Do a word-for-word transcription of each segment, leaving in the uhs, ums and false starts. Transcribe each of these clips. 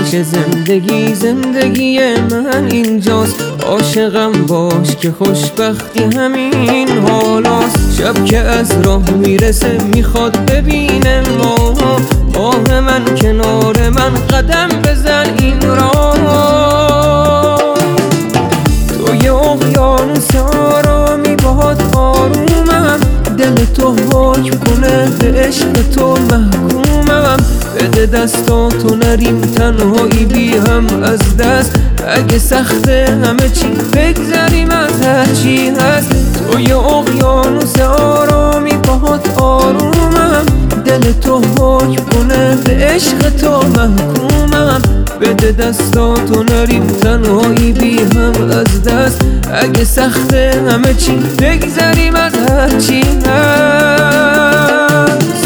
که زندگی زندگی من اینجاست. عاشقم باش که خوشبختی همین حالاست. شب که از راه میرسه میخواد ببینه ما، آه من کنار من قدم بزن این راه. توی اقیانوس آرامی باهات آرومم، دل تو حکم کنه به عشق تو محکومم. بده دستاتو نریم تنهایی بی هم از دست، اگه سخته همه چی بگذریم از هرچی هست. توی اقیانوس آرامی باهات آرومم، دل تو حکم کنه به عشق تو محکومم. بده دستاتو نریم تنهایی بی هم از دست، اگه سخته همه چی بگذریم از هرچی هست.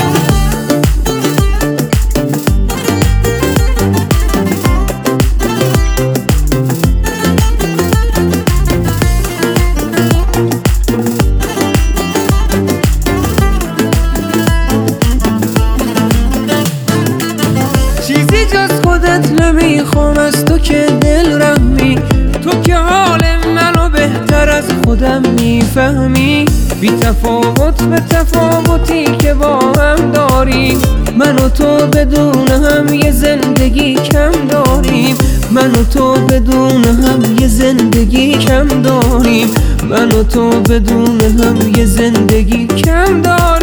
چیزی جز خودت نمیخوام از تو که دل رحمی، تو که حال منو بهتر از خودم میفهمی. بی تفاوت به تفاوتی که با هم داریم، من و تو بدون هم یه زندگی کم داریم. من و تو بدون هم یه زندگی کم داریم. من و تو بدون هم یه زندگی کم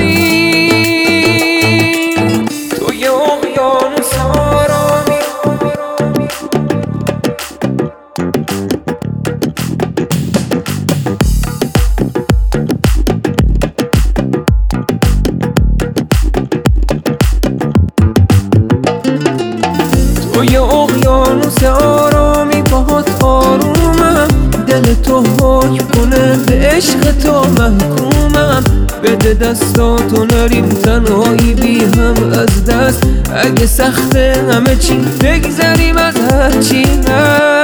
داریم. توی اقیانوس آرامی توی اقیانوس آرامی باهات آرومم، دل تو حکم کنه به عشق تو محکومم. بده دستاتو نریم تنهایی بی هم از دست، اگه سخته همه چی بگذریم از هرچی هست.